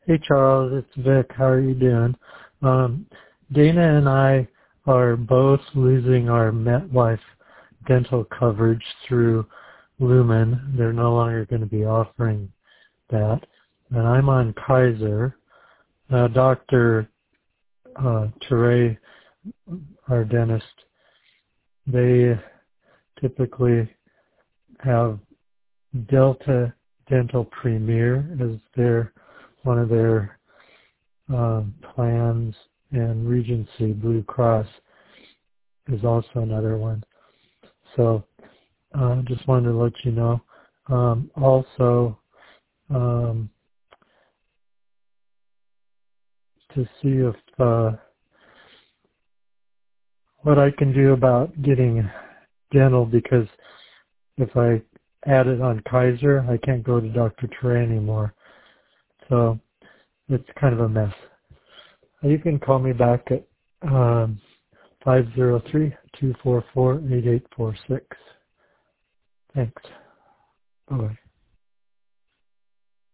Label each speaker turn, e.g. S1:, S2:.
S1: Hey Charles, it's Vic. How are you doing? Dana and I are both losing our MetLife dental coverage through Lumen. They're no longer going to be offering that. And I'm on Kaiser. Dr. Teray, our dentist, they typically have Delta Dental Premier as one of their plans, and Regency Blue Cross is also another one. So just wanted to let you know. Also, to see if what I can do about getting dental, because if I add it on Kaiser, I can't go to Dr. Teray anymore. So it's kind of a mess. You can call me back at 503-244-8846. Thanks. Bye-bye.